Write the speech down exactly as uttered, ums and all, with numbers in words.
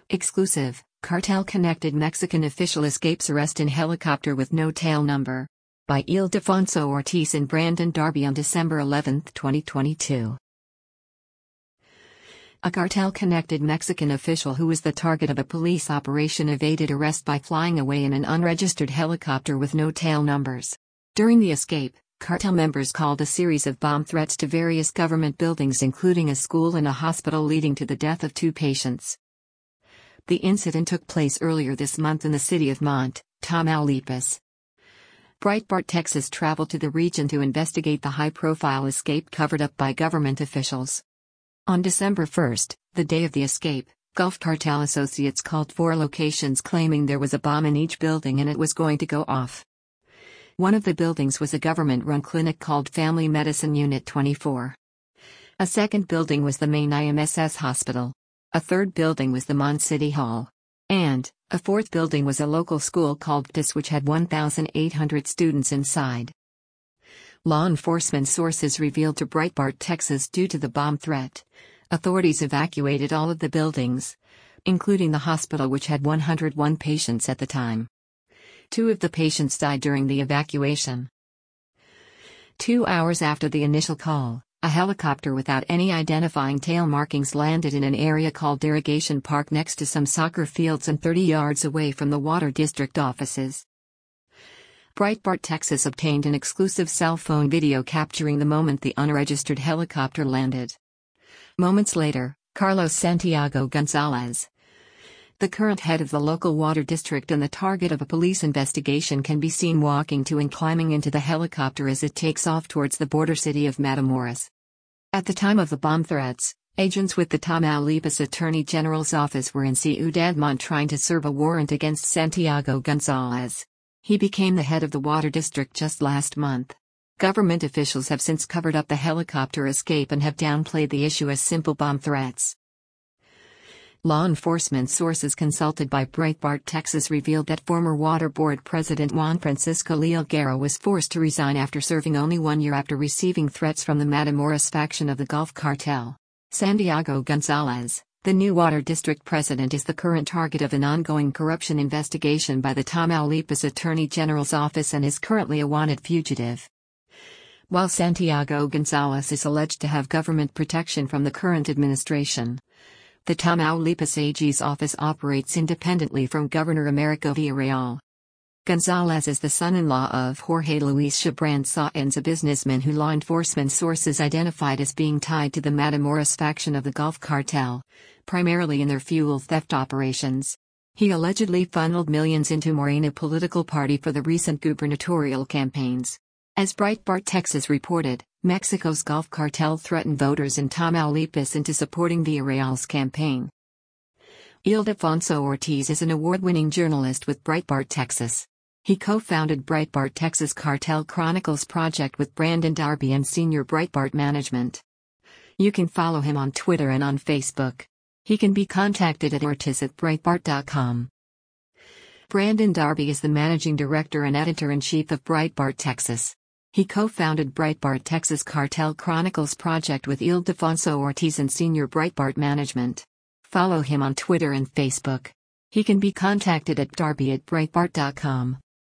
Exclusive, cartel-connected Mexican official escapes arrest in helicopter with no tail number. By Ildefonso Ortiz and Brandon Darby on December eleventh, twenty twenty-two. A cartel-connected Mexican official who was the target of a police operation evaded arrest by flying away in an unregistered helicopter with no tail numbers. During the escape, cartel members called a series of bomb threats to various government buildings including a school and a hospital, leading to the death of two patients. The incident took place earlier this month in the city of Mont, Tamaulipas. Breitbart Texas traveled to the region to investigate the high-profile escape covered up by government officials. On December first, the day of the escape, Gulf Cartel associates called four locations claiming there was a bomb in each building and it was going to go off. One of the buildings was a government-run clinic called Family Medicine Unit twenty-four. A second building was the main I M S S hospital. A third building was the Mont City Hall. And, a fourth building was a local school called P T I S, which had one thousand eight hundred students inside. Law enforcement sources revealed to Breitbart Texas due to the bomb threat, authorities evacuated all of the buildings, including the hospital which had one hundred one patients at the time. Two of the patients died during the evacuation. Two hours after the initial call, a helicopter without any identifying tail markings landed in an area called Irrigation Park next to some soccer fields and thirty yards away from the Water District offices. Breitbart Texas obtained an exclusive cell phone video capturing the moment the unregistered helicopter landed. Moments later, Carlos Santiago Gonzalez, the current head of the local water district and the target of a police investigation, can be seen walking to and climbing into the helicopter as it takes off towards the border city of Matamoros. At the time of the bomb threats, agents with the Tamaulipas Attorney General's office were in Ciudad Mont trying to serve a warrant against Santiago Gonzalez. He became the head of the water district just last month. Government officials have since covered up the helicopter escape and have downplayed the issue as simple bomb threats. Law enforcement sources consulted by Breitbart Texas revealed that former Water Board President Juan Francisco Leal Guerra was forced to resign after serving only one year after receiving threats from the Matamoros faction of the Gulf Cartel. Santiago Gonzalez, the new water district president, is the current target of an ongoing corruption investigation by the Tamaulipas Attorney General's office and is currently a wanted fugitive. While Santiago Gonzalez is alleged to have government protection from the current administration, the Tamaulipas A G's office operates independently from Governor Americo Villarreal. Gonzalez is the son-in-law of Jorge Luis Chabran Sáenz, a businessman who law enforcement sources identified as being tied to the Matamoros faction of the Gulf Cartel, primarily in their fuel theft operations. He allegedly funneled millions into Morena political party for the recent gubernatorial campaigns. As Breitbart Texas reported, Mexico's Gulf Cartel threatened voters in Tamaulipas into supporting Villarreal's campaign. Ildefonso Ortiz is an award-winning journalist with Breitbart Texas. He co-founded Breitbart Texas Cartel Chronicles project with Brandon Darby and senior Breitbart management. You can follow him on Twitter and on Facebook. He can be contacted at ortiz at breitbart dot com. Brandon Darby is the managing director and editor-in-chief of Breitbart Texas. He co-founded Breitbart Texas Cartel Chronicles project with Ildefonso Ortiz and senior Breitbart management. Follow him on Twitter and Facebook. He can be contacted at darby at breitbart dot com.